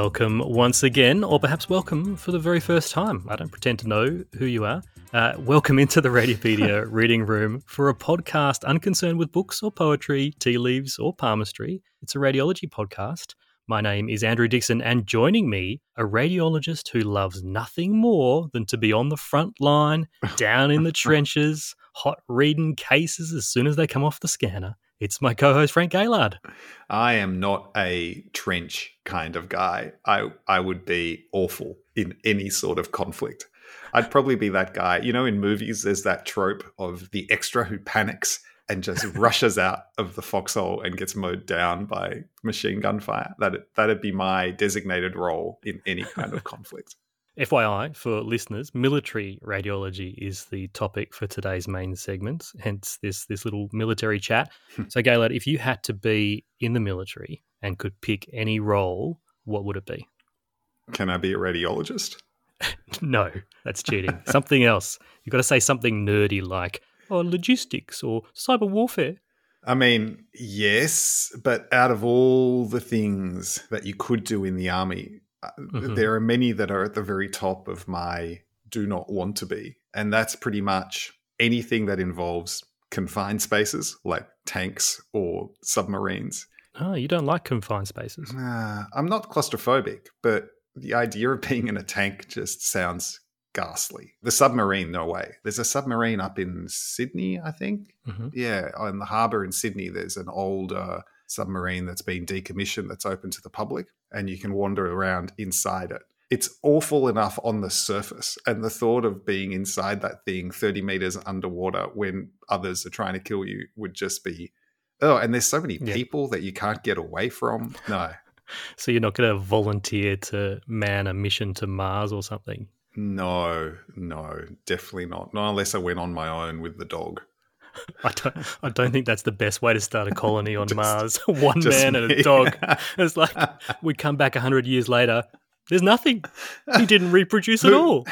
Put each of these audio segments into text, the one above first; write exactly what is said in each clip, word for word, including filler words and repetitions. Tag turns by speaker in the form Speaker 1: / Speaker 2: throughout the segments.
Speaker 1: Welcome once again, or perhaps welcome for the very first time. I don't pretend to know who you are. Uh, welcome into the Radiopedia Reading Room for a podcast unconcerned with books or poetry, tea leaves or palmistry. It's a radiology podcast. My name is Andrew Dixon, and joining me, a radiologist who loves nothing more than to be on the front line, down in the trenches, hot reading cases as soon as they come off the scanner. It's my co-host, Frank Gaylard.
Speaker 2: I am not a trench kind of guy. I I would be awful in any sort of conflict. I'd probably be that guy. You know, in movies, there's that trope of the extra who panics and just rushes out of the foxhole and gets mowed down by machine gun fire. That'd, that'd be my designated role in any kind of conflict.
Speaker 1: F Y I, for listeners, military radiology is the topic for today's main segment, hence this this little military chat. So, Gaylord, if you had to be in the military and could pick any role, what would it be?
Speaker 2: Can I be a radiologist?
Speaker 1: No, that's cheating. Something else. You've got to say something nerdy like, oh, logistics or cyber warfare.
Speaker 2: I mean, yes, but out of all the things that you could do in the army, Mm-hmm. there are many that are at the very top of my do not want to be. And that's pretty much anything that involves confined spaces like tanks or submarines.
Speaker 1: Oh, you don't like confined spaces?
Speaker 2: Uh, I'm not claustrophobic, but the idea of being in a tank just sounds ghastly. The submarine, no way. There's a submarine up in Sydney, I think. Mm-hmm. Yeah, on the harbour in Sydney, there's an old uh, submarine that's been decommissioned that's open to the public, and you can wander around inside it. It's awful enough on the surface, and the thought of being inside that thing thirty meters underwater when others are trying to kill you would just be, oh, and there's so many
Speaker 1: yeah.
Speaker 2: people that you can't get away from. No.
Speaker 1: So you're not going to volunteer to man a mission to Mars or something?
Speaker 2: No, no, definitely not. Not unless I went on my own with the dog.
Speaker 1: I don't. I don't think that's the best way to start a colony on just, Mars. One man
Speaker 2: me.
Speaker 1: and a dog. It's like we come back a hundred years later. There's nothing. He didn't reproduce at all.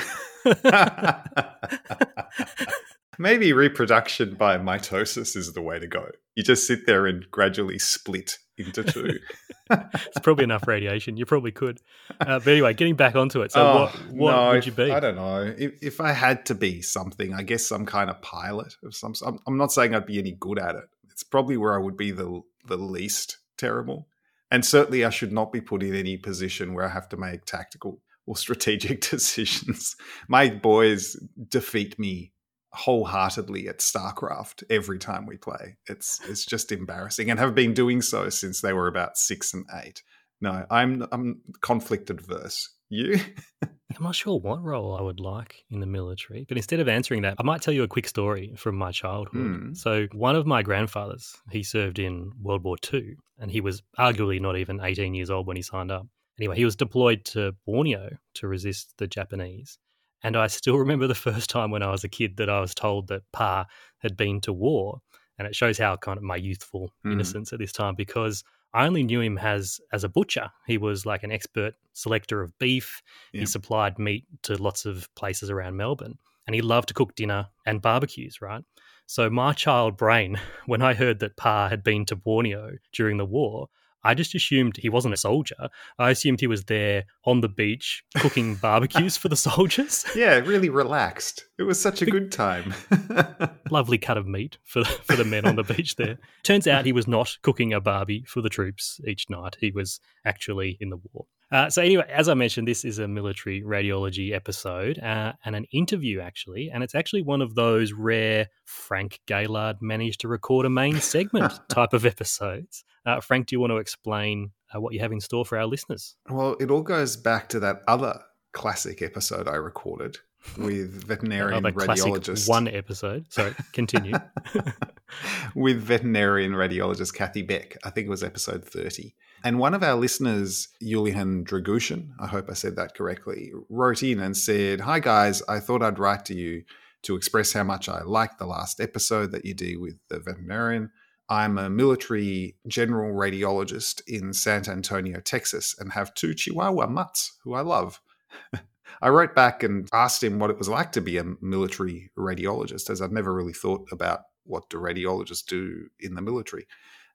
Speaker 2: Maybe reproduction by mitosis is the way to go. You just sit there and gradually split into two.
Speaker 1: It's probably enough radiation. You probably could. Uh, but anyway, getting back onto it. So
Speaker 2: oh,
Speaker 1: what, what
Speaker 2: no,
Speaker 1: would you be?
Speaker 2: I don't know. If, if I had to be something, I guess some kind of pilot of some I'm, I'm not saying I'd be any good at it. It's probably where I would be the the least terrible. And certainly I should not be put in any position where I have to make tactical or strategic decisions. My boys defeat me wholeheartedly at StarCraft every time we play. It's it's just embarrassing, and have been doing so since they were about six and eight. No, I'm I'm conflict adverse. You?
Speaker 1: I'm not sure what role I would like in the military, but instead of answering that, I might tell you a quick story from my childhood. Mm. So one of my grandfathers, he served in World War Two, and he was arguably not even eighteen years old when he signed up. Anyway, he was deployed to Borneo to resist the Japanese. And I still remember the first time when I was a kid that I was told that Pa had been to war. And it shows how kind of my youthful mm. innocence at this time, because I only knew him as as a butcher. He was like an expert selector of beef. Yeah. He supplied meat to lots of places around Melbourne. And he loved to cook dinner and barbecues, right? So my child brain, when I heard that Pa had been to Borneo during the war, I just assumed he wasn't a soldier. I assumed he was there on the beach cooking barbecues for the soldiers.
Speaker 2: Yeah, really relaxed. It was such a good time.
Speaker 1: Lovely cut of meat for, for the men on the beach there. Turns out he was not cooking a barbie for the troops each night. He was actually in the war. Uh, so anyway, as I mentioned, this is a military radiology episode uh, and an interview, actually. And it's actually one of those rare Frank Gaylard managed to record a main segment type of episodes. Uh, Frank, do you want to explain uh, what you have in store for our listeners?
Speaker 2: Well, it all goes back to that other classic episode I recorded with veterinarian radiologist.
Speaker 1: One episode. Sorry, continue.
Speaker 2: With veterinarian radiologist Kathy Beck. I think it was episode thirty. And one of our listeners, Yulian Dragushin, I hope I said that correctly, wrote in and said, "Hi guys, I thought I'd write to you to express how much I liked the last episode that you did with the veterinarian. I'm a military general radiologist in San Antonio, Texas, and have two Chihuahua mutts who I love." I wrote back and asked him what it was like to be a military radiologist, as I'd never really thought about what do radiologists do in the military.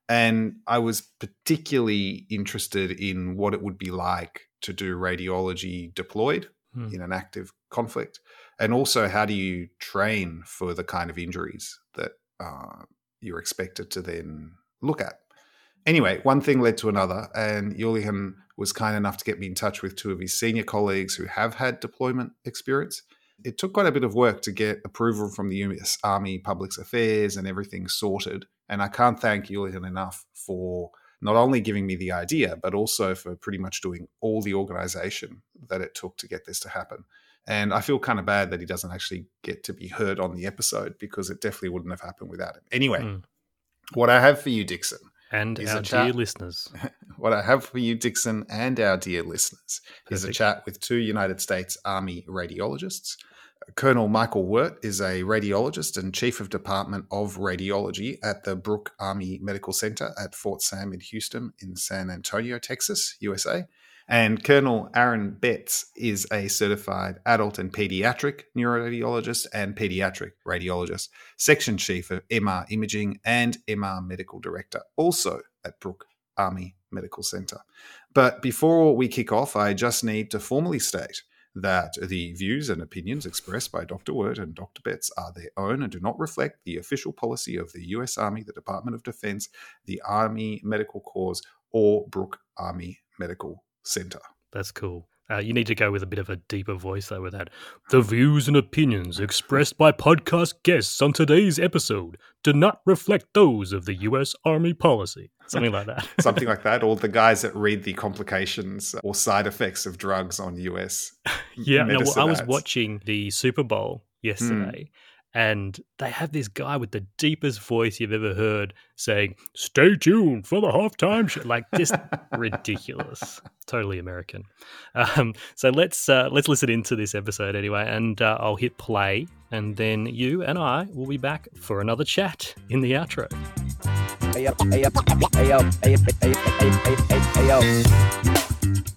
Speaker 2: And I was particularly interested in what it would be like to do radiology deployed hmm. in an active conflict. And also, how do you train for the kind of injuries that uh, you're expected to then look at? Anyway, one thing led to another, and Julian was kind enough to get me in touch with two of his senior colleagues who have had deployment experience. It took quite a bit of work to get approval from the U S Army Public Affairs and everything sorted. And I can't thank Julian enough for not only giving me the idea, but also for pretty much doing all the organization that it took to get this to happen. And I feel kind of bad that he doesn't actually get to be heard on the episode, because it definitely wouldn't have happened without him. Anyway, mm. what I have for you, Dixon,
Speaker 1: and our dear listeners.
Speaker 2: What I have for you, Dixon, and our dear listeners Perfect. is a chat with two United States Army radiologists. Colonel Michael Wirt is a radiologist and Chief of Department of Radiology at the Brooke Army Medical Center at Fort Sam in Houston in San Antonio, Texas, U S A. And Colonel Aaron Betts is a certified adult and pediatric neuroradiologist and pediatric radiologist, section chief of M R Imaging and M R Medical Director, also at Brooke Army Medical Center. But before we kick off, I just need to formally state that the views and opinions expressed by Doctor Wirt and Doctor Betts are their own and do not reflect the official policy of the U S Army, the Department of Defense, the Army Medical Corps, or Brooke Army Medical Center.
Speaker 1: That's cool. Uh, you need to go with a bit of a deeper voice though with that. The views and opinions expressed by podcast guests on today's episode do not reflect those of the U S Army policy. Something like that.
Speaker 2: Something like that. Or the guys that read the complications or side effects of drugs on U S
Speaker 1: Yeah, no, well, I was ads. watching the Super Bowl yesterday. Mm. And they have this guy with the deepest voice you've ever heard saying, "Stay tuned for the halftime show." Like, just ridiculous. Totally American. Um, so let's uh, let's listen into this episode anyway, and uh, I'll hit play, and then you and I will be back for another chat in the outro. Hey up, hey up, hey up, hey up, hey up,
Speaker 2: hey up, hey up.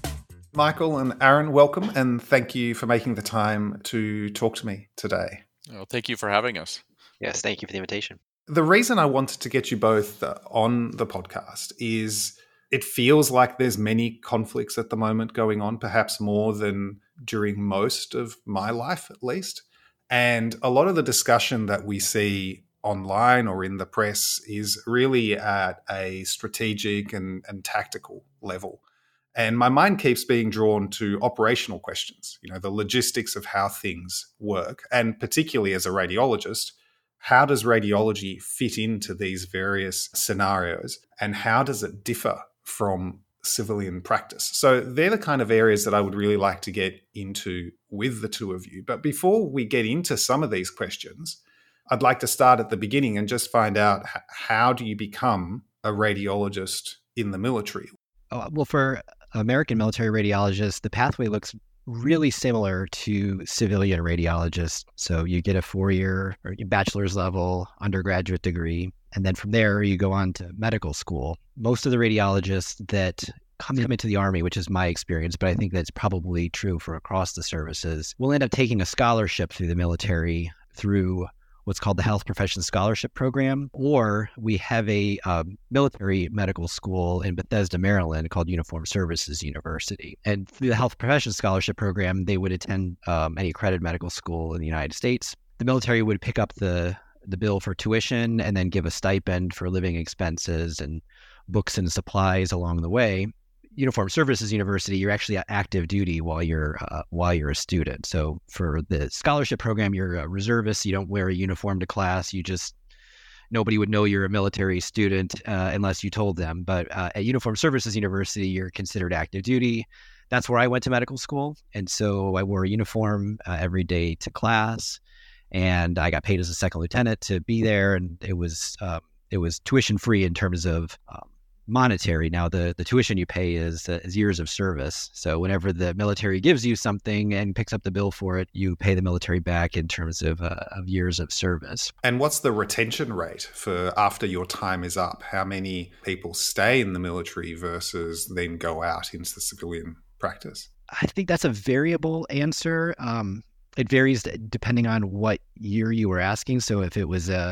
Speaker 2: Michael and Aaron, welcome, and thank you for making the time to talk to me today.
Speaker 3: Well, thank you for having us.
Speaker 4: Yes, thank you for the invitation.
Speaker 2: The reason I wanted to get you both on the podcast is it feels like there's many conflicts at the moment going on, perhaps more than during most of my life, at least. And a lot of the discussion that we see online or in the press is really at a strategic and, and tactical level. And my mind keeps being drawn to operational questions, you know, the logistics of how things work. And particularly as a radiologist, how does radiology fit into these various scenarios, and how does it differ from civilian practice? So they're the kind of areas that I would really like to get into with the two of you. But before we get into some of these questions, I'd like to start at the beginning and just find out, how do you become a radiologist in the military?
Speaker 5: Oh, well, for American military radiologists, the pathway looks really similar to civilian radiologists. So you get a four-year or bachelor's level undergraduate degree, and then from there you go on to medical school. Most of the radiologists that come into the Army, which is my experience, but I think that's probably true for across the services, will end up taking a scholarship through the military through what's called the Health Professions Scholarship Program, or we have a um, military medical school in Bethesda, Maryland called Uniformed Services University. And through the Health Professions Scholarship Program, they would attend um, any accredited medical school in the United States. The military would pick up the, the bill for tuition and then give a stipend for living expenses and books and supplies along the way. Uniformed Services University, you're actually active duty while you're uh, while you're a student. So for the scholarship program, you're a reservist. You don't wear a uniform to class. You just nobody would know you're a military student uh, unless you told them. But uh, at Uniformed Services University, you're considered active duty. That's where I went to medical school, and so I wore a uniform uh, every day to class, and I got paid as a second lieutenant to be there, and it was uh, it was tuition free in terms of um, monetary. Now, the, the tuition you pay is, uh, is years of service. So whenever the military gives you something and picks up the bill for it, you pay the military back in terms of, uh, of years of service.
Speaker 2: And what's the retention rate for after your time is up? How many people stay in the military versus then go out into the civilian practice?
Speaker 5: I think that's a variable answer. Um, it varies depending on what year you were asking. So if it was a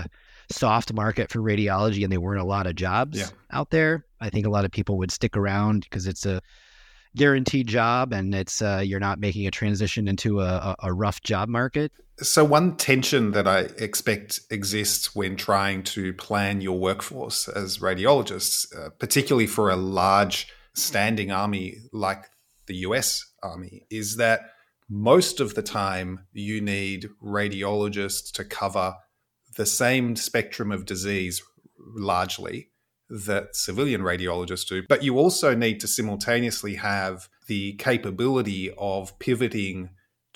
Speaker 5: soft market for radiology and there weren't a lot of jobs
Speaker 2: yeah.
Speaker 5: out there, I think a lot of people would stick around because it's a guaranteed job and it's uh, you're not making a transition into a, a rough job market.
Speaker 2: So one tension that I expect exists when trying to plan your workforce as radiologists, uh, particularly for a large standing army like the U S Army, is that most of the time you need radiologists to cover the same spectrum of disease largely that civilian radiologists do, but you also need to simultaneously have the capability of pivoting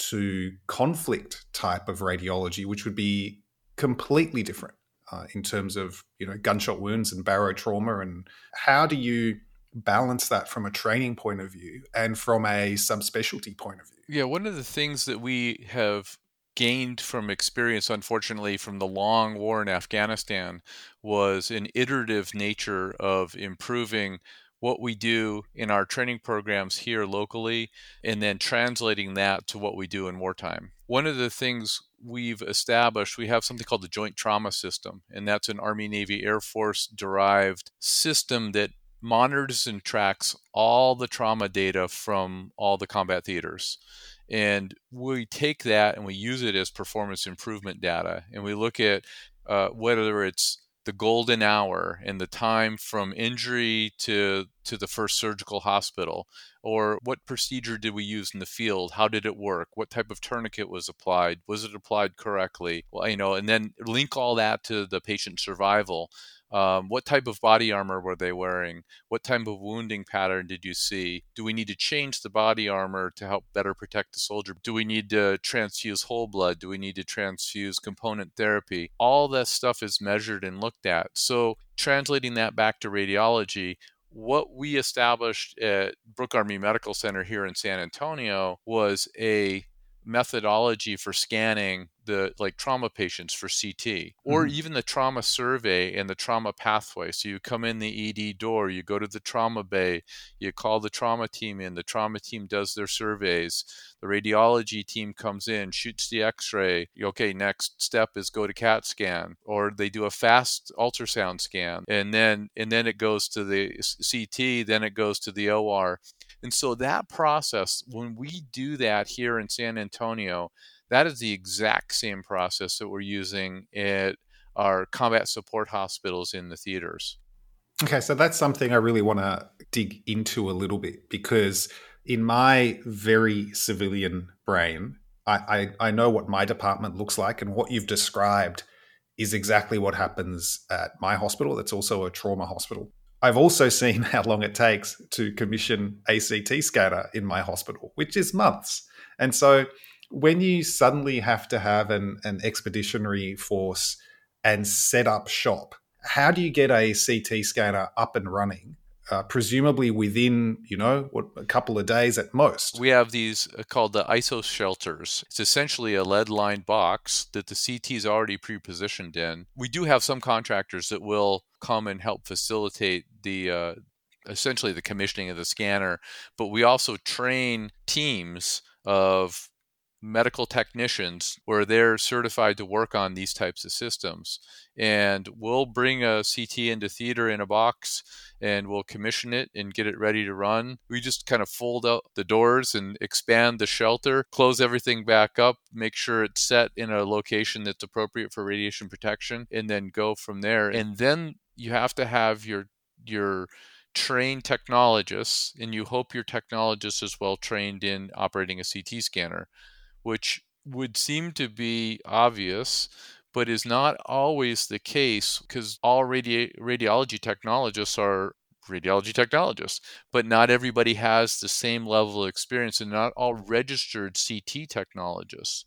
Speaker 2: to conflict type of radiology, which would be completely different uh, in terms of, you know, gunshot wounds and barotrauma. And how do you balance that from a training point of view and from a subspecialty point of view?
Speaker 3: Yeah, one of the things that we have gained from experience, unfortunately, from the long war in Afghanistan was an iterative nature of improving what we do in our training programs here locally and then translating that to what we do in wartime. One of the things we've established, we have something called the Joint Trauma System, and that's an Army, Navy, Air Force derived system that monitors and tracks all the trauma data from all the combat theaters. And we take that and we use it as performance improvement data. And we look at uh, whether it's the golden hour and the time from injury to to the first surgical hospital, or what procedure did we use in the field? How did it work? What type of tourniquet was applied? Was it applied correctly? Well, you know, and then link all that to the patient survival. Um, what type of body armor were they wearing? What type of wounding pattern did you see? Do we need to change the body armor to help better protect the soldier? Do we need to transfuse whole blood? Do we need to transfuse component therapy? All that stuff is measured and looked at. So translating that back to radiology, what we established at Brooke Army Medical Center here in San Antonio was a methodology for scanning the like trauma patients for C T, or mm-hmm. even the trauma survey and the trauma pathway. So you come in the E D door, you go to the trauma bay, you call the trauma team in, the trauma team does their surveys, the radiology team comes in, shoots the x-ray. Okay, next step is go to CAT scan, or they do a fast ultrasound scan, and then and then it goes to the C T, then it goes to the O R. And so that process, when we do that here in San Antonio, that is the exact same process that we're using at our combat support hospitals in the theaters.
Speaker 2: Okay, so that's something I really want to dig into a little bit, because in my very civilian brain, I, I, I know what my department looks like, and what you've described is exactly what happens at my hospital. That's also a trauma hospital. I've also seen how long it takes to commission a C T scanner in my hospital, which is months. And so when you suddenly have to have an, an expeditionary force and set up shop, how do you get a C T scanner up and running? Uh, presumably within, you know, what, a couple of days at most.
Speaker 3: We have these called the I S O shelters. It's essentially a lead-lined box that the C T is already pre-positioned in. We do have some contractors that will come and help facilitate the uh, essentially the commissioning of the scanner, but we also train teams of medical technicians where they're certified to work on these types of systems. And we'll bring a C T into theater in a box and we'll commission it and get it ready to run. We just kind of fold out the doors and expand the shelter, close everything back up, make sure it's set in a location that's appropriate for radiation protection, and then go from there. And then you have to have your your trained technologists, and you hope your technologist is well trained in operating a C T scanner, which would seem to be obvious, but is not always the case, because all radi- radiology technologists are radiology technologists, but not everybody has the same level of experience, and not all registered C T technologists.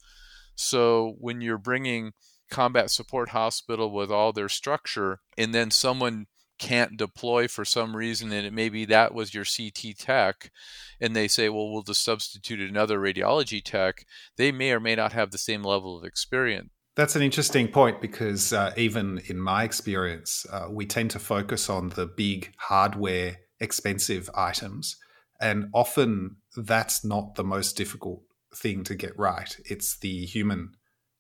Speaker 3: So when you're bringing combat support hospital with all their structure, and then someone can't deploy for some reason, and it maybe that was your C T tech, and they say, well, we'll just substitute another radiology tech, they may or may not have the same level of experience.
Speaker 2: That's an interesting point, because uh, even in my experience, uh, we tend to focus on the big hardware, expensive items, and often that's not the most difficult thing to get right. It's the human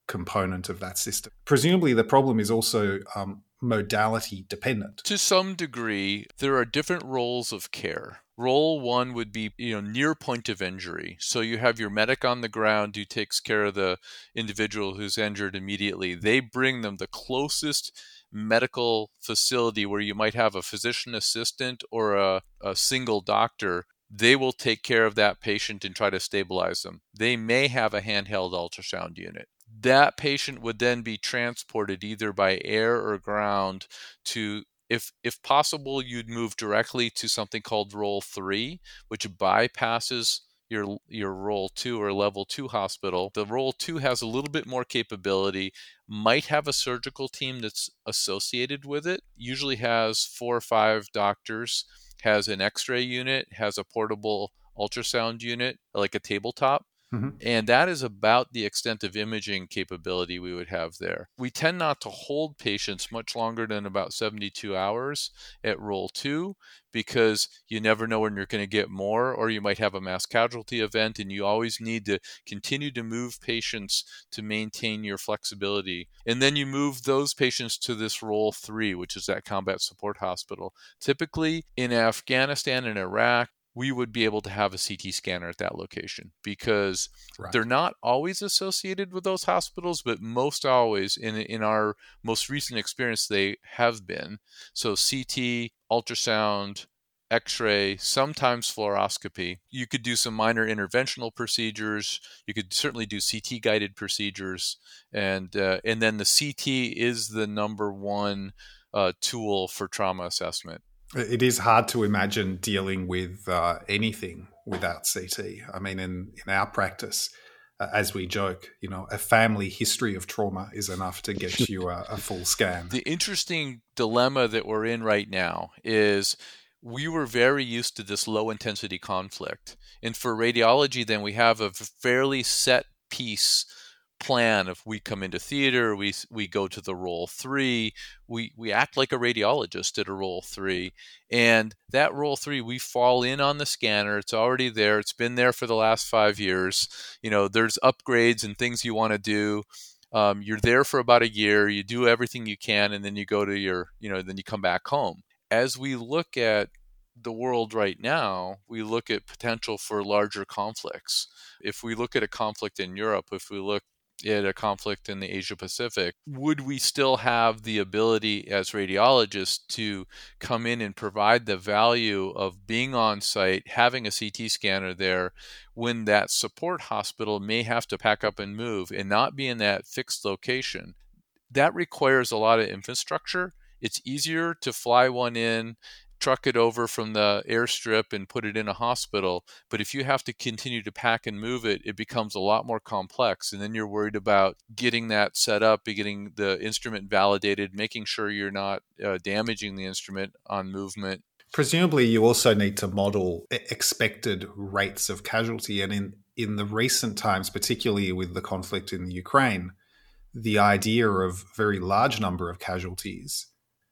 Speaker 2: component of that system. Presumably, the problem is also um, modality dependent.
Speaker 3: To some degree, there are different roles of care. Role one would be, you know, near point of injury. So you have your medic on the ground who takes care of the individual who's injured immediately. They bring them the closest medical facility where you might have a physician assistant or a, a single doctor. They will take care of that patient and try to stabilize them. They may have a handheld ultrasound unit. That patient would then be transported either by air or ground to, if if possible, you'd move directly to something called Role three, which bypasses your your Role two or Level two hospital. The Role two has a little bit more capability, might have a surgical team that's associated with it, usually has four or five doctors, has an X-ray unit, has a portable ultrasound unit, like a tabletop. Mm-hmm. And that is about the extent of imaging capability we would have there. We tend not to hold patients much longer than about seventy-two hours at Role two because you never know when you're going to get more, or you might have a mass casualty event, and you always need to continue to move patients to maintain your flexibility. And then you move those patients to this Role three, which is that combat support hospital. Typically in Afghanistan and Iraq, we would be able to have a C T scanner at that location because right. They're not always associated with those hospitals, but most always in in our most recent experience, they have been. So C T, ultrasound, X-ray, sometimes fluoroscopy. You could do some minor interventional procedures. You could certainly do C T-guided procedures. And, uh, and then the C T is the number one uh, tool for trauma assessment.
Speaker 2: It is hard to imagine dealing with uh, anything without C T. I mean, in, in our practice, uh, as we joke, you know, a family history of trauma is enough to get you a, a full scan.
Speaker 3: The interesting dilemma that we're in right now is we were very used to this low-intensity conflict. And for radiology, then we have a fairly set piece plan. If we come into theater, we we go to the Role three, we we act like a radiologist at a Role three, and that Role three, we fall in on the scanner. It's already there. It's been there for the last five years. You know, there's upgrades and things you want to do. Um, you're there for about a year. You do everything you can, and then you go to your, you know, then you come back home. As we look at the world right now, we look at potential for larger conflicts. If we look at a conflict in Europe, if we look at a conflict in the Asia Pacific, would we still have the ability as radiologists to come in and provide the value of being on site, having a C T scanner there, when that support hospital may have to pack up and move and not be in that fixed location? That requires a lot of infrastructure. It's easier to fly one in, truck it over from the airstrip and put it in a hospital. But if you have to continue to pack and move it, it becomes a lot more complex. And then you're worried about getting that set up, getting the instrument validated, making sure you're not uh, damaging the instrument on movement.
Speaker 2: Presumably, you also need to model expected rates of casualty. And in, in the recent times, particularly with the conflict in the Ukraine, the idea of very large number of casualties,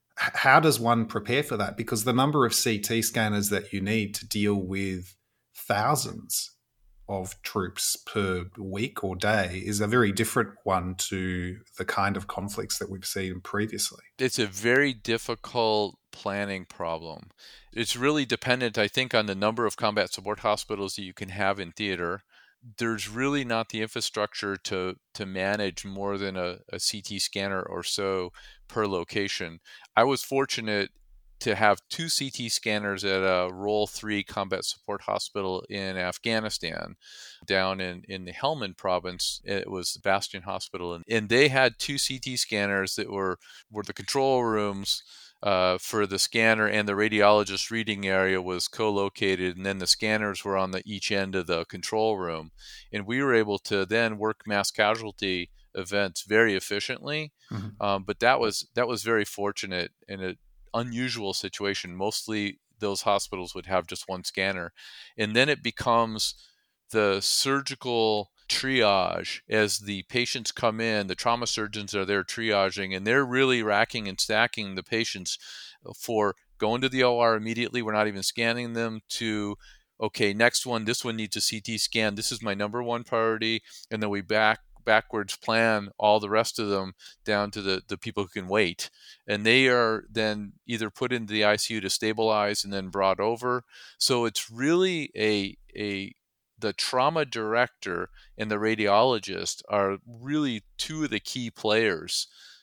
Speaker 2: how does one prepare for that? Because the number of C T scanners that you need to deal with thousands of troops per week or day is a very different one to the kind of conflicts that we've seen previously.
Speaker 3: It's a very difficult planning problem. It's really dependent, I think, on the number of combat support hospitals that you can have in theater. There's really not the infrastructure to to manage more than a, a C T scanner or so per location. I was fortunate to have two C T scanners at a Role three combat support hospital in Afghanistan, down in, in the Helmand province. It was Bastion Hospital, and, and they had two C T scanners that were, were the control rooms Uh, for the scanner, and the radiologist reading area was co-located, and then the scanners were on the each end of the control room. And we were able to then work mass casualty events very efficiently. Mm-hmm. Um, but that was that was very fortunate in an unusual situation. Mostly those hospitals would have just one scanner. And then it becomes the surgical triage. As the patients come in, the trauma surgeons are there triaging, and they're really racking and stacking the patients for going to the O R immediately. We're not even scanning them, to, okay, next one, this one needs a C T scan. This is my number one priority. And then we back backwards plan all the rest of them down to the, the people who can wait. And they are then either put into the I C U to stabilize and then brought over. So it's really a a the trauma director and the radiologist are really two of the key players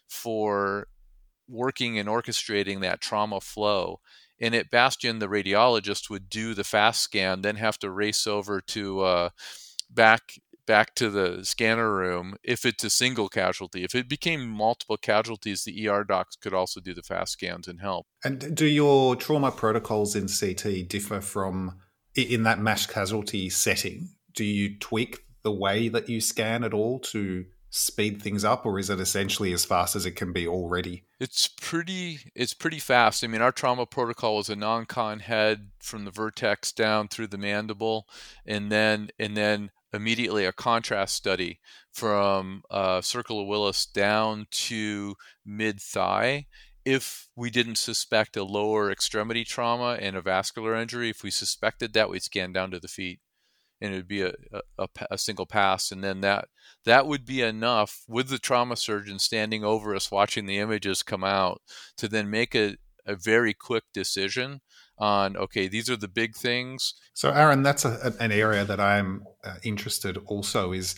Speaker 3: for working and orchestrating that trauma flow. And at Bastion, the radiologist would do the fast scan, then have to race over to uh, back back to the scanner room if it's a single casualty. If it became multiple casualties, the E R docs could also do the fast scans and help.
Speaker 2: And do your trauma protocols in C T differ from in that mass casualty setting? Do you tweak the way that you scan at all to speed things up, or is it essentially as fast as it can be already?
Speaker 3: It's pretty it's pretty fast. I mean, our trauma protocol was a non-con head from the vertex down through the mandible, and then and then immediately a contrast study from uh, Circle of Willis down to mid-thigh. If we didn't suspect a lower extremity trauma and a vascular injury, if we suspected that, we'd scan down to the feet, and it would be a, a, a single pass. And then that that would be enough with the trauma surgeon standing over us watching the images come out to then make a, a very quick decision on, okay, these are the big things.
Speaker 2: So Aaron, that's a, an area that I'm uh, interested also, is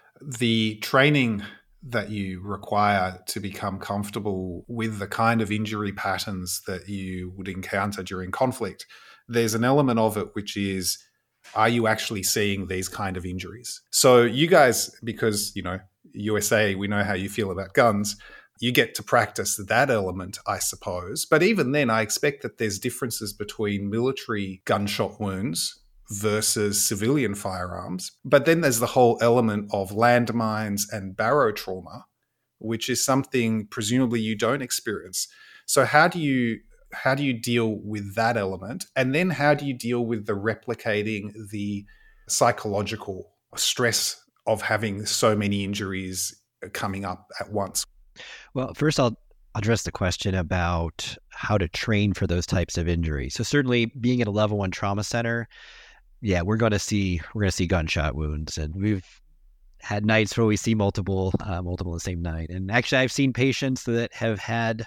Speaker 2: the training that you require to become comfortable with the kind of injury patterns that you would encounter during conflict. There's an element of it which is, are you actually seeing these kind of injuries? So you guys, because, you know, U S A, we know how you feel about guns, you get to practice that element, I suppose. But even then, I expect that there's differences between military gunshot wounds versus civilian firearms. But then there's the whole element of landmines and barrow trauma, which is something presumably you don't experience. So how do you how do you deal with that element? And then how do you deal with the replicating the psychological stress of having so many injuries coming up at once?
Speaker 5: Well, first I'll address the question about how to train for those types of injuries. So certainly being at a level one trauma center, yeah, we're going to see we're going to see gunshot wounds, and we've had nights where we see multiple uh, multiple the same night. And actually, I've seen patients that have had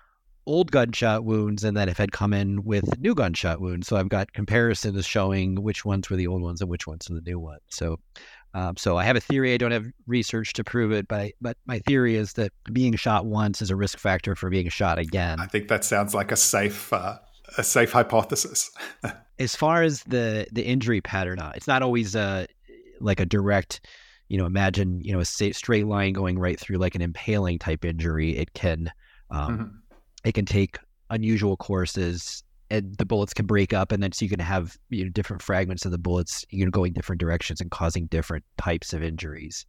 Speaker 5: old gunshot wounds and that have had come in with new gunshot wounds. So I've got comparisons showing which ones were the old ones and which ones were the new ones. So, um, so I have a theory. I don't have research to prove it, but I, but my theory is that being shot once is a risk factor for being shot again.
Speaker 2: I think that sounds like a safe uh, a safe hypothesis.
Speaker 5: As far as the the injury pattern, uh, it's not always uh, like a direct, you know, imagine, you know, a straight line going right through like an impaling type injury. It can, um, mm-hmm. it can take unusual courses, and the bullets can break up, and then so you can have, you know, different fragments of the bullets, you know, going different directions and causing different types of injuries.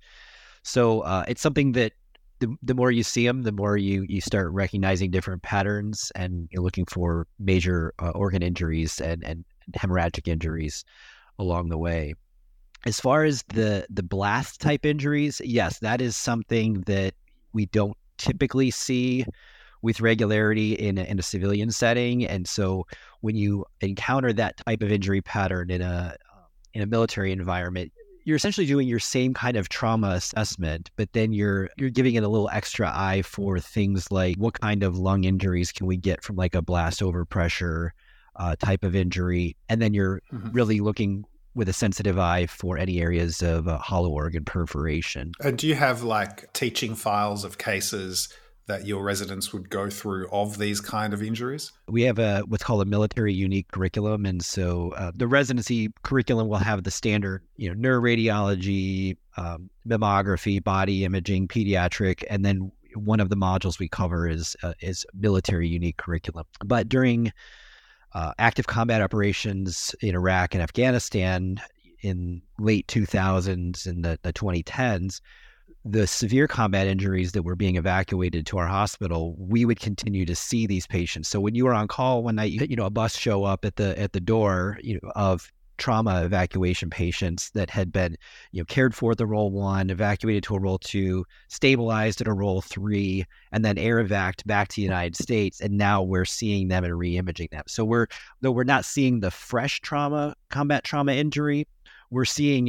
Speaker 5: So uh, it's something that the the more you see them, the more you you start recognizing different patterns, and you're looking for major uh, organ injuries and and hemorrhagic injuries along the way. As far as the the blast type injuries, yes, that is something that we don't typically see with regularity in a, in a civilian setting. And so when you encounter that type of injury pattern in a in a military environment, you're essentially doing your same kind of trauma assessment, but then you're you're giving it a little extra eye for things like what kind of lung injuries can we get from like a blast overpressure uh, type of injury, and then you're mm-hmm. really looking with a sensitive eye for any areas of uh, hollow organ perforation.
Speaker 2: And do you have like teaching files of cases that your residents would go through of these kind of injuries?
Speaker 5: We have a what's called a military unique curriculum, and so uh, the residency curriculum will have the standard, you know, neuroradiology, um, mammography, body imaging, pediatric, and then one of the modules we cover is uh, is military unique curriculum. But during uh, active combat operations in Iraq and Afghanistan in late two thousands and the, the twenty tens, the severe combat injuries that were being evacuated to our hospital, we would continue to see these patients. So when you were on call one night, you, you know, a bus show up at the at the door, you know, of trauma evacuation patients that had been, you know, cared for at the role one, evacuated to a role two, stabilized at a role three, and then air evac'd back to the United States. And now we're seeing them and re-imaging them. So we're, though we're not seeing the fresh trauma, combat trauma injury, we're seeing it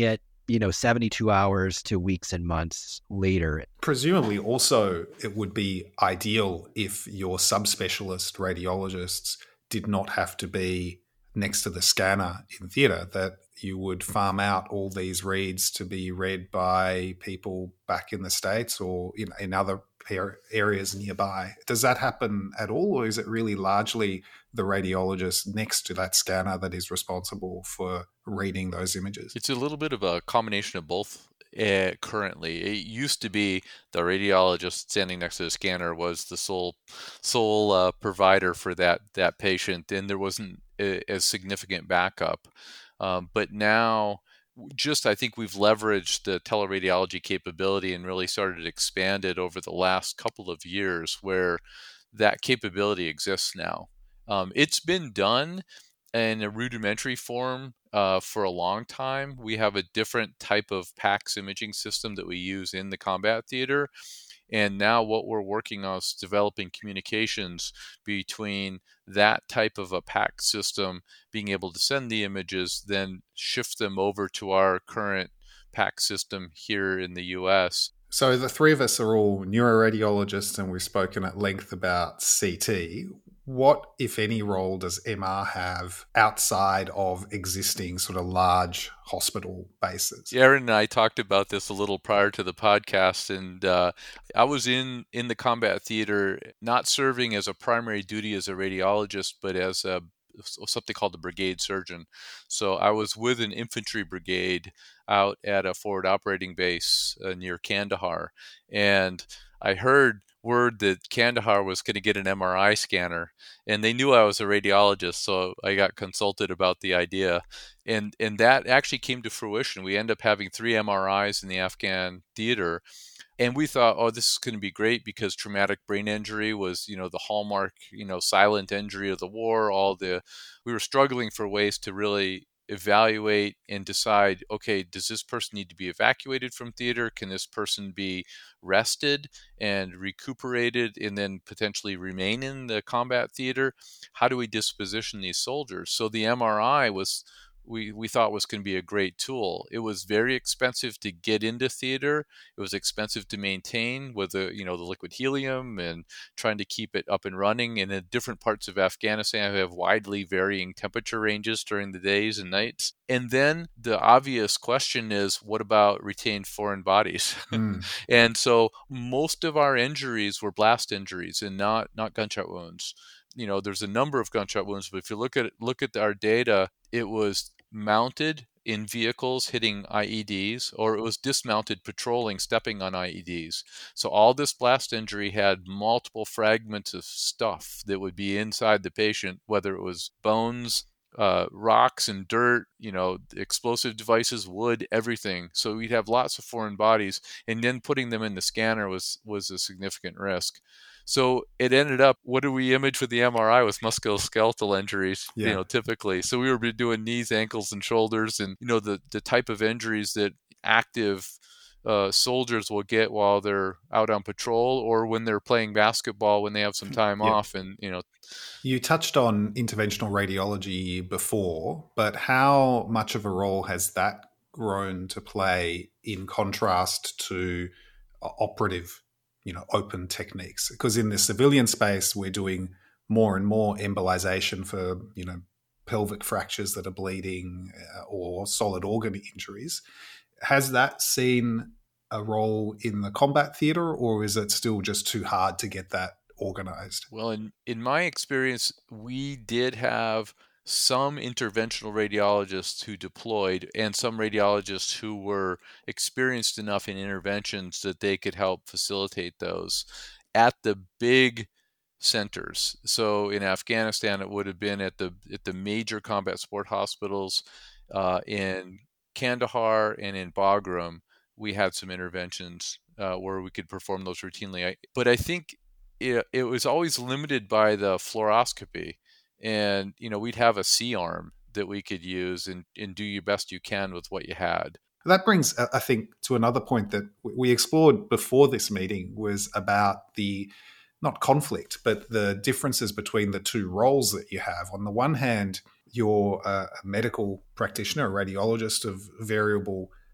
Speaker 5: you know, seventy-two hours to weeks and months later.
Speaker 2: Presumably also it would be ideal if your subspecialist radiologists did not have to be next to the scanner in theatre, that you would farm out all these reads to be read by people back in the States or in, in other areas nearby. Does that happen at all, or is it really largely the radiologist next to that scanner that is responsible for reading those images?
Speaker 3: It's a little bit of a combination of both. Uh, currently, it used to be the radiologist standing next to the scanner was the sole sole uh, provider for that that patient, and there wasn't a, a significant backup. Um, but now, just I think we've leveraged the teleradiology capability and really started to expand it over the last couple of years, where that capability exists now. Um, it's been done in a rudimentary form uh, for a long time. We have a different type of PACS imaging system that we use in the combat theater. And now what we're working on is developing communications between that type of a PACS system, being able to send the images, then shift them over to our current PACS system here in the U S.
Speaker 2: So the three of us are all neuroradiologists, and we've spoken at length about C T. What, if any, role does M R have outside of existing sort of large hospital bases?
Speaker 3: Aaron and I talked about this a little prior to the podcast, and uh, I was in, in the combat theater, not serving as a primary duty as a radiologist, but as a something called the brigade surgeon. So I was with an infantry brigade out at a forward operating base uh, near Kandahar, and I heard word that Kandahar was going to get an M R I scanner, and they knew I was a radiologist, so I got consulted about the idea, and and that actually came to fruition. We ended up having three M R Is in the Afghan theater, and we thought, oh, this is going to be great because traumatic brain injury was, you know, the hallmark, you know, silent injury of the war. All the we were struggling for ways to really evaluate and decide, okay, does this person need to be evacuated from theater? Can this person be rested and recuperated and then potentially remain in the combat theater? How do we disposition these soldiers? So the M R I was we, we thought was going to be a great tool. It was very expensive to get into theater. It was expensive to maintain with the, you know, the liquid helium and trying to keep it up and running. And in different parts of Afghanistan, we have widely varying temperature ranges during the days and nights. And then the obvious question is, what about retained foreign bodies? Mm. And so most of our injuries were blast injuries and not, not gunshot wounds. You know, there's a number of gunshot wounds, but if you look at look at our data, it was mounted in vehicles hitting I E Ds, or it was dismounted patrolling, stepping on I E Ds. So all this blast injury had multiple fragments of stuff that would be inside the patient, whether it was bones, uh, rocks and dirt, you know, explosive devices, wood, everything. So we'd have lots of foreign bodies, and then putting them in the scanner was was a significant risk. So it ended up, what do we image with the M R I was musculoskeletal injuries, yeah. you know, typically. So we were doing knees, ankles, and shoulders, and, you know, the, the type of injuries that active uh, soldiers will get while they're out on patrol or when they're playing basketball when they have some time yeah. off. And, you know.
Speaker 2: You touched on interventional radiology before, but how much of a role has that grown to play in contrast to uh, operative you know, open techniques? Because in the civilian space, we're doing more and more embolization for, you know, pelvic fractures that are bleeding uh, or solid organ injuries. Has that seen a role in the combat theater, or is it still just too hard to get that organized?
Speaker 3: Well, in, in my experience, we did have some interventional radiologists who deployed and some radiologists who were experienced enough in interventions that they could help facilitate those at the big centers. So in Afghanistan, it would have been at the at the major combat support hospitals. Uh, in Kandahar and in Bagram, we had some interventions uh, where we could perform those routinely. But I think it, it was always limited by the fluoroscopy. And, you know, we'd have a C-arm that we could use and, and do your best you can with what you had.
Speaker 2: That brings, I think, to another point that we explored before this meeting was about the, not conflict, but the differences between the two roles that you have. On the one hand, you're a medical practitioner, a radiologist of variable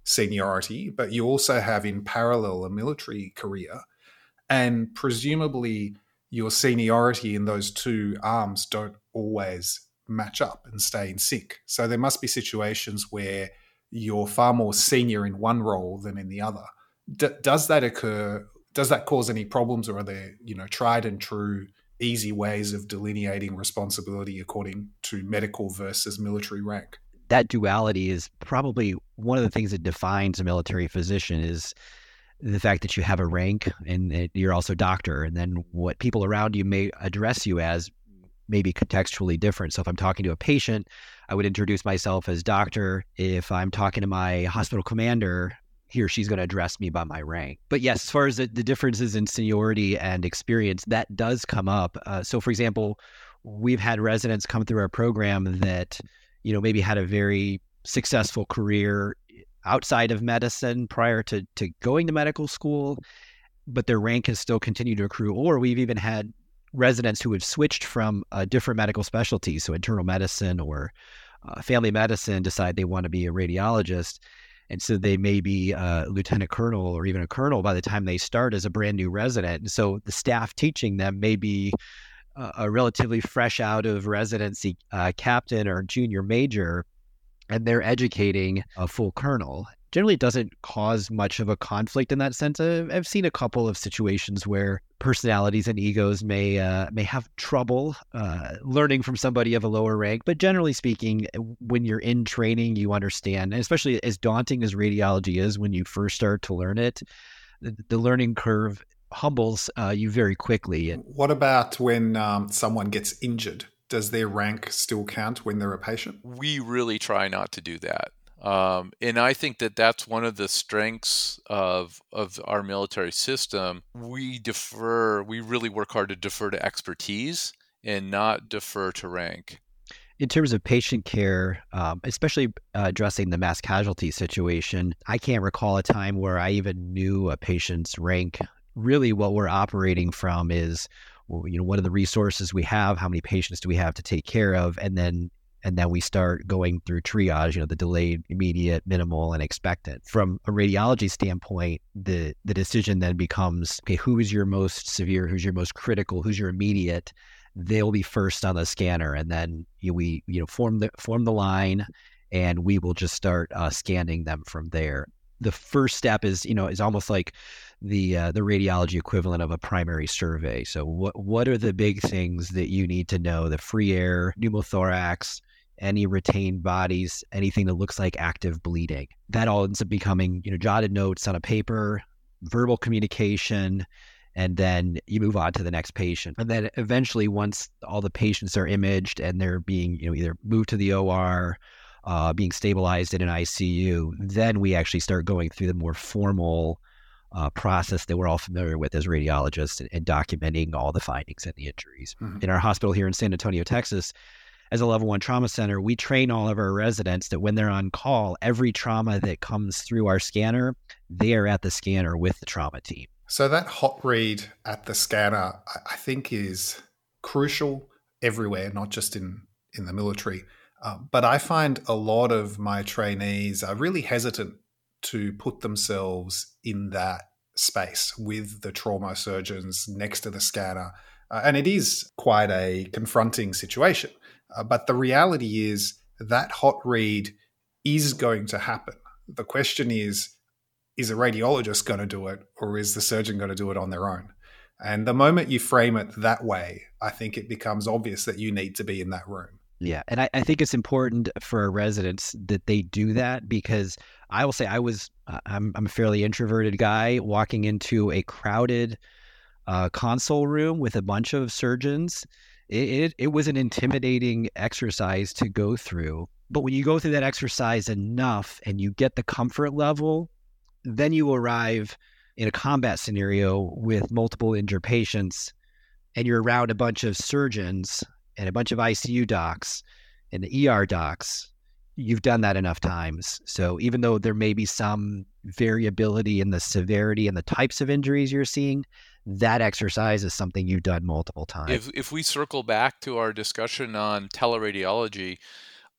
Speaker 2: seniority, but you also have in parallel a military career. And presumably your seniority in those two arms don't always match up and stay in sync. So there must be situations where you're far more senior in one role than in the other. D- does that occur? Does that cause any problems, or are there, you know, tried and true, easy ways of delineating responsibility according to medical versus military rank?
Speaker 5: That duality is probably one of the things that defines a military physician, is the fact that you have a rank and that you're also doctor, and then what people around you may address you as may be contextually different. So if I'm talking to a patient, I would introduce myself as doctor. If I'm talking to my hospital commander, he or she's going to address me by my rank. But yes, as far as the, the differences in seniority and experience, that does come up. Uh, so for example, we've had residents come through our program that, you know, maybe had a very successful career outside of medicine prior to, to going to medical school, but their rank has still continued to accrue. Or we've even had residents who have switched from a different medical specialty, so internal medicine or uh, family medicine, decide they want to be a radiologist. And so they may be a lieutenant colonel or even a colonel by the time they start as a brand new resident. And so the staff teaching them may be uh, a relatively fresh out of residency uh, captain or junior major, and they're educating a full colonel. Generally, it doesn't cause much of a conflict in that sense. I've seen a couple of situations where personalities and egos may uh, may have trouble uh, learning from somebody of a lower rank. But generally speaking, when you're in training, you understand, and especially as daunting as radiology is when you first start to learn it, the, the learning curve humbles uh, you very quickly.
Speaker 2: What about when um, someone gets injured? Does their rank still count when they're a patient?
Speaker 3: We really try not to do that. Um, and I think that that's one of the strengths of of our military system. We defer, we really work hard to defer to expertise and not defer to rank.
Speaker 5: In terms of patient care, um, especially uh, addressing the mass casualty situation, I can't recall a time where I even knew a patient's rank. Really what we're operating from is, well, you know, what are the resources we have? How many patients do we have to take care of? And then And then we start going through triage, you know, the delayed, immediate, minimal, and expectant. From a radiology standpoint, the the decision then becomes, okay, who is your most severe, who's your most critical, who's your immediate? They'll be first on the scanner, and then you know, we you know form the form the line, and we will just start uh, scanning them from there. The first step is, you know, is almost like the uh, the radiology equivalent of a primary survey. So what what are the big things that you need to know? The free air, pneumothorax, any retained bodies, anything that looks like active bleeding. That all ends up becoming, you know, jotted notes on a paper, verbal communication, and then you move on to the next patient. And then eventually, once all the patients are imaged and they're being, you know, either moved to the O R, uh, being stabilized in an I C U, then we actually start going through the more formal uh, process that we're all familiar with as radiologists, and, and documenting all the findings and the injuries. Mm-hmm. In our hospital here in San Antonio, Texas, as a level one trauma center, we train all of our residents that when they're on call, every trauma that comes through our scanner, they are at the scanner with the trauma team.
Speaker 2: So that hot read at the scanner, I think, is crucial everywhere, not just in, in the military. Uh, but I find a lot of my trainees are really hesitant to put themselves in that space with the trauma surgeons next to the scanner. Uh, and it is quite a confronting situation. Uh, but the reality is that hot read is going to happen. The question is, is a radiologist going to do it, or is the surgeon going to do it on their own? And the moment you frame it that way, I think it becomes obvious that you need to be in that room.
Speaker 5: Yeah. And I, I think it's important for our residents that they do that, because I will say I was, uh, I'm, I'm a fairly introverted guy walking into a crowded uh, console room with a bunch of surgeons. It, it it was an intimidating exercise to go through. But when you go through that exercise enough and you get the comfort level, then you arrive in a combat scenario with multiple injured patients, and you're around a bunch of surgeons and a bunch of I C U docs and the E R docs. You've done that enough times. So even though there may be some variability in the severity and the types of injuries you're seeing, that exercise is something you've done multiple times.
Speaker 3: If if we circle back to our discussion on teleradiology,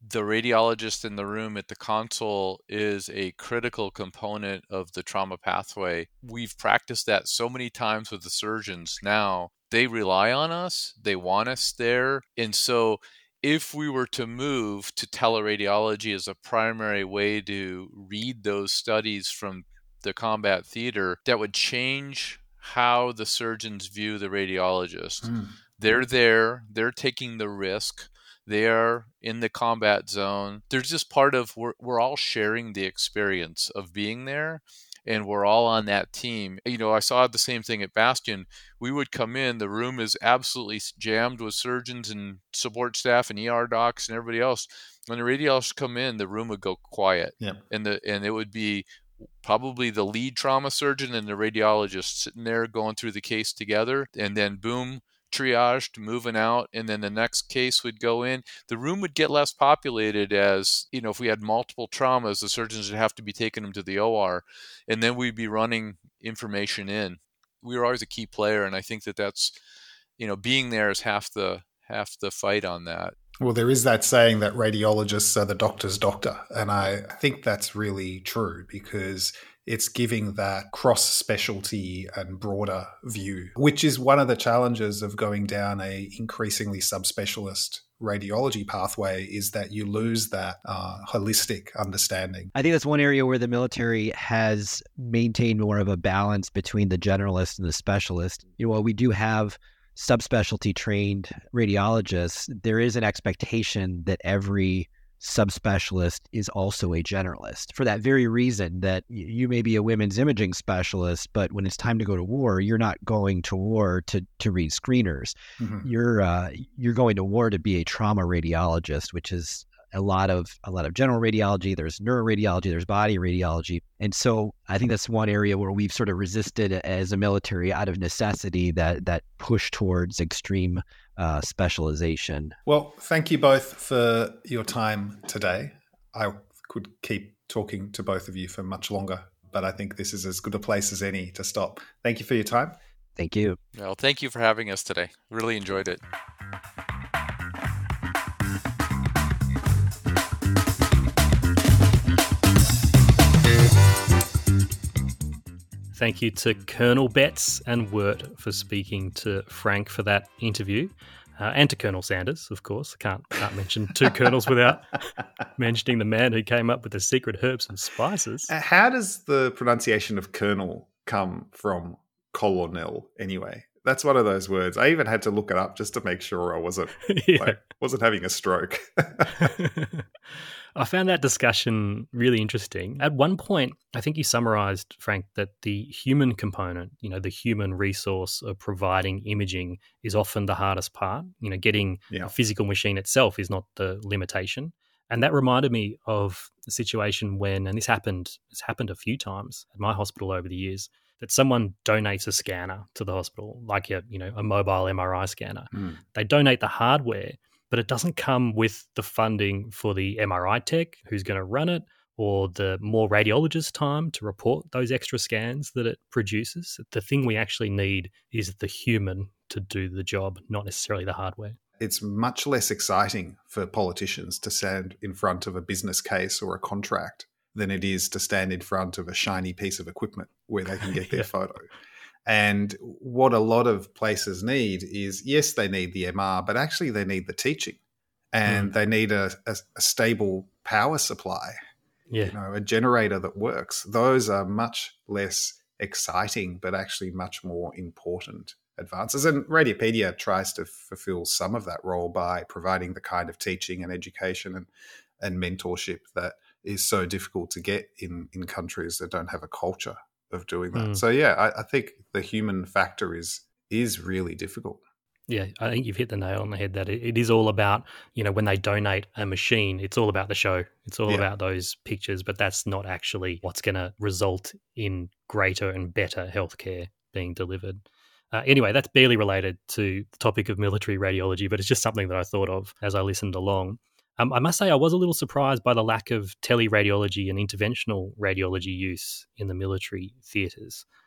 Speaker 3: the radiologist in the room at the console is a critical component of the trauma pathway. We've practiced that so many times with the surgeons now. They rely on us. They want us there. And so if we were to move to teleradiology as a primary way to read those studies from the combat theater, that would change how the surgeons view the radiologist. Mm. They're there. They're taking the risk. They are in the combat zone. They're just part of, we're, we're all sharing the experience of being there, and we're all on that team. You know, I saw the same thing at Bastion. We would come in, the room is absolutely jammed with surgeons and support staff and E R docs and everybody else. When the radiologists come in, the room would go quiet.
Speaker 2: Yep.
Speaker 3: And the and it would be probably the lead trauma surgeon and the radiologist sitting there going through the case together, and then boom, triaged, moving out, and then the next case would go in. The room would get less populated as, you know, if we had multiple traumas, the surgeons would have to be taking them to the O R, and then we'd be running information in. We were always a key player, and I think that that's, you know, being there is half the half the fight on that.
Speaker 2: Well, there is that saying that radiologists are the doctor's doctor, and I think that's really true because it's giving that cross-specialty and broader view, which is one of the challenges of going down a increasingly subspecialist radiology pathway, is that you lose that uh, holistic understanding.
Speaker 5: I think that's one area where the military has maintained more of a balance between the generalist and the specialist. You know, while we do have subspecialty trained radiologists, there is an expectation that every subspecialist is also a generalist, for that very reason that you may be a women's imaging specialist, but when it's time to go to war, you're not going to war to to read screeners. Mm-hmm. You're uh, you're going to war to be a trauma radiologist, which is a lot of a lot of general radiology. There's neuroradiology, there's body radiology, and so I think that's one area where we've sort of resisted as a military out of necessity that that push towards extreme Uh, specialization.
Speaker 2: Well, thank you both for your time today. I could keep talking to both of you for much longer, but I think this is as good a place as any to stop. Thank you for your time.
Speaker 5: Thank you.
Speaker 3: Well, thank you for having us today. Really enjoyed it.
Speaker 1: Thank you to Colonel Betts and Wirt for speaking to Frank for that interview, uh, and to Colonel Sanders, of course. I can't, can't mention two colonels without mentioning the man who came up with the secret herbs and spices.
Speaker 2: How does the pronunciation of colonel come from colonel anyway? That's one of those words. I even had to look it up just to make sure I wasn't yeah. like, wasn't having a stroke.
Speaker 1: I found that discussion really interesting. At one point, I think you summarized, Frank, that the human component, you know, the human resource of providing imaging is often the hardest part. You know, getting yeah. a physical machine itself is not the limitation. And that reminded me of a situation when, and this happened, it's happened a few times at my hospital over the years, that someone donates a scanner to the hospital, like a, you know, a mobile M R I scanner. Mm. They donate the hardware, but it doesn't come with the funding for the M R I tech who's going to run it, or the more radiologist time to report those extra scans that it produces. The thing we actually need is the human to do the job, not necessarily the hardware.
Speaker 2: It's much less exciting for politicians to stand in front of a business case or a contract than it is to stand in front of a shiny piece of equipment where they can get their yeah. photo. And what a lot of places need is, yes, they need the M R, but actually they need the teaching, and mm. they need a, a, a stable power supply,
Speaker 1: yeah.
Speaker 2: you know, a generator that works. Those are much less exciting, but actually much more important advances. And Radiopedia tries to fulfill some of that role by providing the kind of teaching and education and, and mentorship that is so difficult to get in, in countries that don't have a culture of doing that. Mm. So yeah, I, I think the human factor is is really difficult.
Speaker 1: Yeah, I think you've hit the nail on the head that it, it is all about, you know, when they donate a machine, it's all about the show. It's all yeah. about those pictures, but that's not actually what's going to result in greater and better healthcare being delivered. Uh, anyway, that's barely related to the topic of military radiology, but it's just something that I thought of as I listened along. Um, I must say I was a little surprised by the lack of teleradiology and interventional radiology use in the military theatres.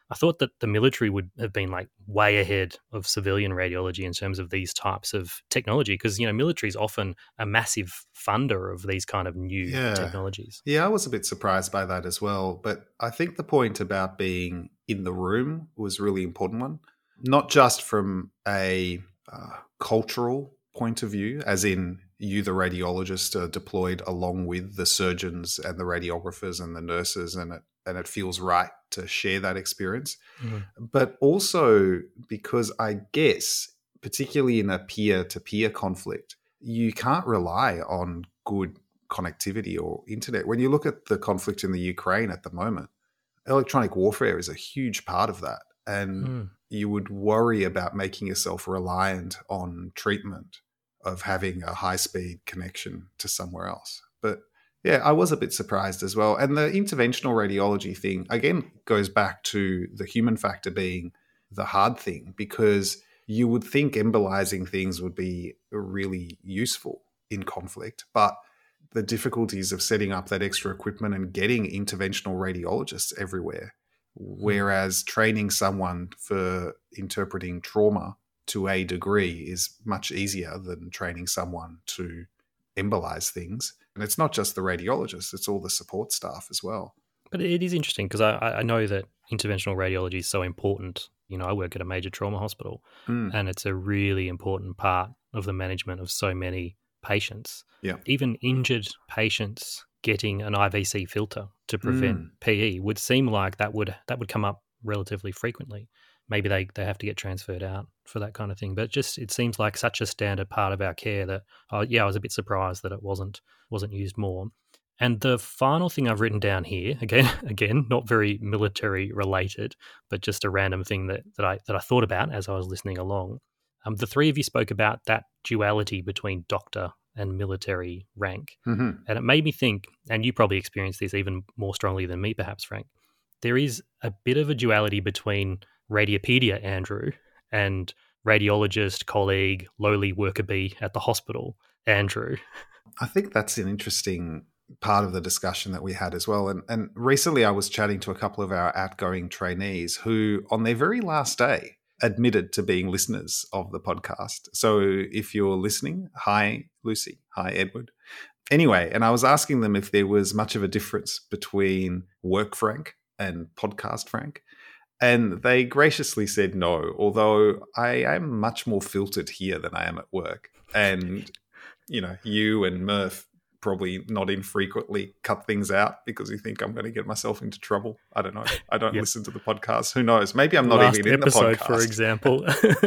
Speaker 1: I thought that the military would have been like way ahead of civilian radiology in terms of these types of technology, because, you know, military is often a massive funder of these kind of new
Speaker 2: yeah.
Speaker 1: technologies.
Speaker 2: Yeah, I was a bit surprised by that as well. But I think the point about being in the room was a really important one, not just from a uh, cultural point of view, as in you, the radiologist, are deployed along with the surgeons and the radiographers and the nurses, and it, and it feels right to share that experience. Mm. But also because I guess, particularly in a peer-to-peer conflict, you can't rely on good connectivity or internet. When you look at the conflict in the Ukraine at the moment, electronic warfare is a huge part of that. And mm. you would worry about making yourself reliant on treatment of having a high-speed connection to somewhere else. But yeah, I was a bit surprised as well. And the interventional radiology thing, again, goes back to the human factor being the hard thing, because you would think embolizing things would be really useful in conflict, but the difficulties of setting up that extra equipment and getting interventional radiologists everywhere, whereas training someone for interpreting trauma to a degree is much easier than training someone to embolize things. And it's not just the radiologists, it's all the support staff as well.
Speaker 1: But it is interesting because I, I know that interventional radiology is so important. You know, I work at a major trauma hospital mm. and it's a really important part of the management of so many patients.
Speaker 2: Yeah.
Speaker 1: Even injured patients getting an I V C filter to prevent mm. P E would seem like that would that would come up relatively frequently. Maybe they, they have to get transferred out for that kind of thing. But just it seems like such a standard part of our care that, oh, yeah, I was a bit surprised that it wasn't wasn't used more. And the final thing I've written down here, again, again, not very military related, but just a random thing that, that I that I thought about as I was listening along. Um, the three of you spoke about that duality between doctor and military rank.
Speaker 2: Mm-hmm.
Speaker 1: And it made me think, and you probably experienced this even more strongly than me, perhaps, Frank, there is a bit of a duality between Radiopedia Andrew and radiologist, colleague, lowly worker bee at the hospital Andrew.
Speaker 2: I think that's an interesting part of the discussion that we had as well. And, and recently I was chatting to a couple of our outgoing trainees who, on their very last day, admitted to being listeners of the podcast. So if you're listening, hi, Lucy. Hi, Edward. Anyway, and I was asking them if there was much of a difference between work Frank and podcast Frank. And they graciously said no, although I am much more filtered here than I am at work. And, you know, you and Murph probably not infrequently cut things out because you think I'm going to get myself into trouble. I don't know. I don't yep. listen to the podcast. Who knows? Maybe I'm not
Speaker 1: Last
Speaker 2: even in the
Speaker 1: episode,
Speaker 2: podcast.
Speaker 1: for example.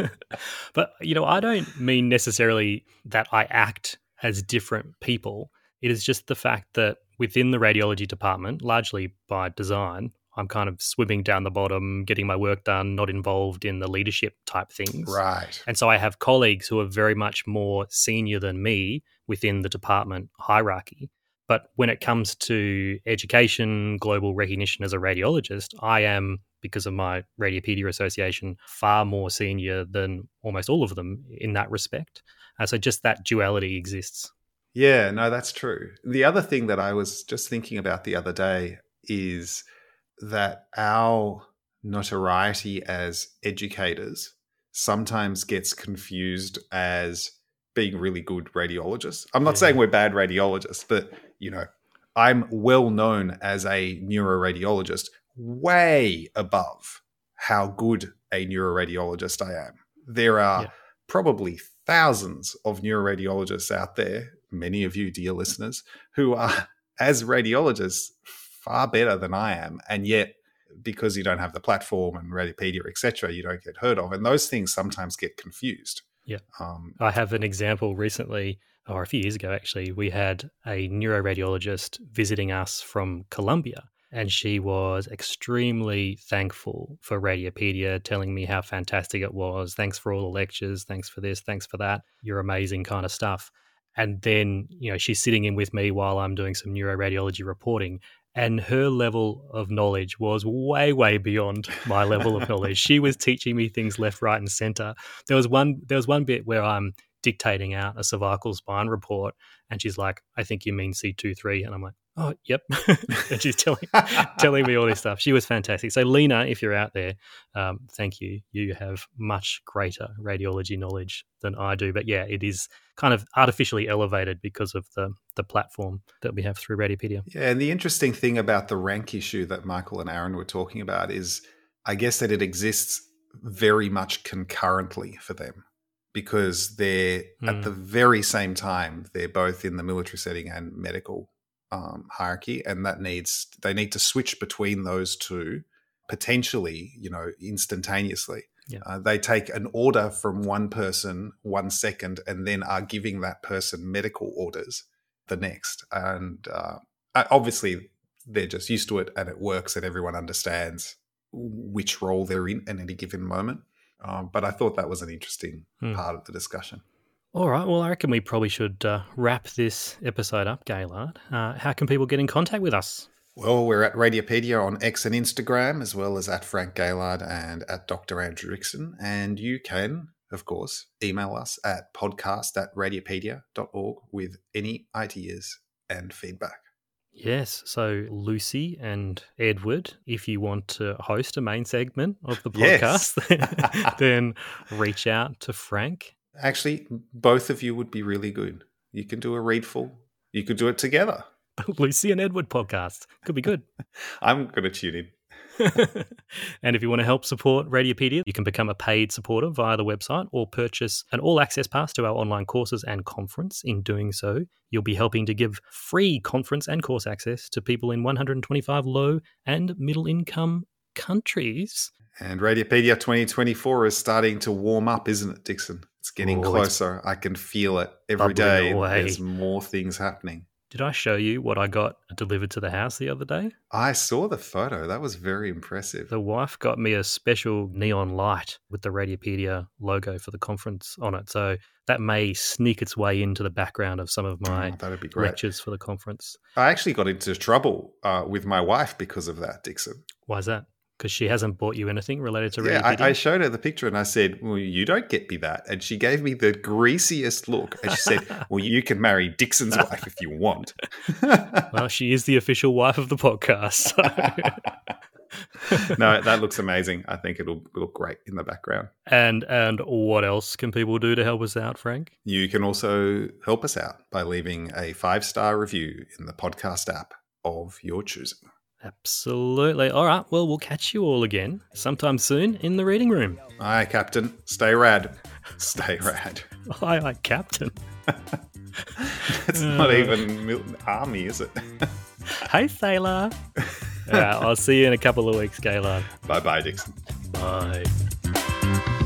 Speaker 1: But, you know, I don't mean necessarily that I act as different people. It is just the fact that within the radiology department, largely by design, I'm kind of swimming down the bottom, getting my work done, not involved in the leadership type things.
Speaker 2: Right.
Speaker 1: And so I have colleagues who are very much more senior than me within the department hierarchy. But when it comes to education, global recognition as a radiologist, I am, because of my Radiopedia Association, far more senior than almost all of them in that respect. Uh, so just that duality exists.
Speaker 2: Yeah, no, that's true. The other thing that I was just thinking about the other day is that our notoriety as educators sometimes gets confused as being really good radiologists. I'm not yeah. saying we're bad radiologists, but, you know, I'm well known as a neuroradiologist, way above how good a neuroradiologist I am. There are yeah. probably thousands of neuroradiologists out there, many of you, dear listeners, who are, as radiologists, far better than I am, and yet because you don't have the platform and Radiopedia, et cetera, you don't get heard of, and those things sometimes get confused.
Speaker 1: Yeah,
Speaker 2: um,
Speaker 1: I have an example recently, or a few years ago actually. We had a neuroradiologist visiting us from Colombia, and she was extremely thankful for Radiopedia, telling me how fantastic it was. Thanks for all the lectures. Thanks for this. Thanks for that. You're amazing, kind of stuff. And then, you know, she's sitting in with me while I'm doing some neuroradiology reporting. And her level of knowledge was way, way beyond my level of knowledge. She was teaching me things left, right, and center. There was one. There was one bit where I'm dictating out a cervical spine report, and she's like, I think you mean C two three. And I'm like, oh, yep. And she's telling telling me all this stuff. She was fantastic. So, Lena, if you're out there, um, thank you. You have much greater radiology knowledge than I do. But yeah, it is kind of artificially elevated because of the the platform that we have through Radiopedia.
Speaker 2: Yeah, and the interesting thing about the rank issue that Michael and Aaron were talking about is, I guess, that it exists very much concurrently for them, because they're mm. at the very same time, they're both in the military setting and medical um, hierarchy, and that needs they need to switch between those two potentially, you know, instantaneously.
Speaker 1: Yeah.
Speaker 2: Uh, they take an order from one person one second and then are giving that person medical orders the next. And uh, obviously they're just used to it and it works and everyone understands which role they're in at any given moment. Um, but I thought that was an interesting hmm. part of the discussion.
Speaker 1: All right. Well, I reckon we probably should uh, wrap this episode up, Gaylard. Uh, how can people get in contact with us?
Speaker 2: Well, we're at Radiopedia on X and Instagram, as well as at Frank Gaylard and at Doctor Andrew Dixon. And you can, of course, email us at podcast at radiopedia dot org with any ideas and feedback.
Speaker 1: Yes. So Lucy and Edward, if you want to host a main segment of the podcast, yes. then reach out to Frank.
Speaker 2: Actually, both of you would be really good. You can do a readful. You could do it together.
Speaker 1: Lucy and Edward podcast. Could be good.
Speaker 2: I'm going to tune in.
Speaker 1: And if you want to help support Radiopedia, you can become a paid supporter via the website or purchase an all-access pass to our online courses and conference. In doing so, you'll be helping to give free conference and course access to people in one hundred twenty-five low and middle-income countries.
Speaker 2: And Radiopedia twenty twenty-four is starting to warm up, isn't it, Dixon? It's getting oh, closer. It's I can feel it every day. Away. There's more things happening.
Speaker 1: Did I show you what I got delivered to the house the other day?
Speaker 2: I saw the photo. That was very impressive.
Speaker 1: The wife got me a special neon light with the Radiopedia logo for the conference on it. So that may sneak its way into the background of some of my
Speaker 2: oh, that'd be great.
Speaker 1: lectures for the conference.
Speaker 2: I actually got into trouble uh, with my wife because of that, Dixon.
Speaker 1: Why is that? Because she hasn't bought you anything related to Radiopedia?
Speaker 2: Yeah, I, I showed her the picture and I said, well, you don't get me that. And she gave me the greasiest look. And she said, well, you can marry Dixon's wife if you want.
Speaker 1: Well, she is the official wife of the podcast. So.
Speaker 2: No, that looks amazing. I think it'll look great in the background.
Speaker 1: And and what else can people do to help us out, Frank?
Speaker 2: You can also help us out by leaving a five-star review in the podcast app of your choosing.
Speaker 1: Absolutely. All right. Well, we'll catch you all again sometime soon in the reading room.
Speaker 2: Aye, Captain. Stay rad. Stay rad.
Speaker 1: Aye, aye, Captain.
Speaker 2: It's uh, not even Milton Army, is it?
Speaker 1: Hey, sailor. All right, I'll see you in a couple of weeks, Gaylard.
Speaker 2: Bye-bye, Dixon.
Speaker 1: Bye.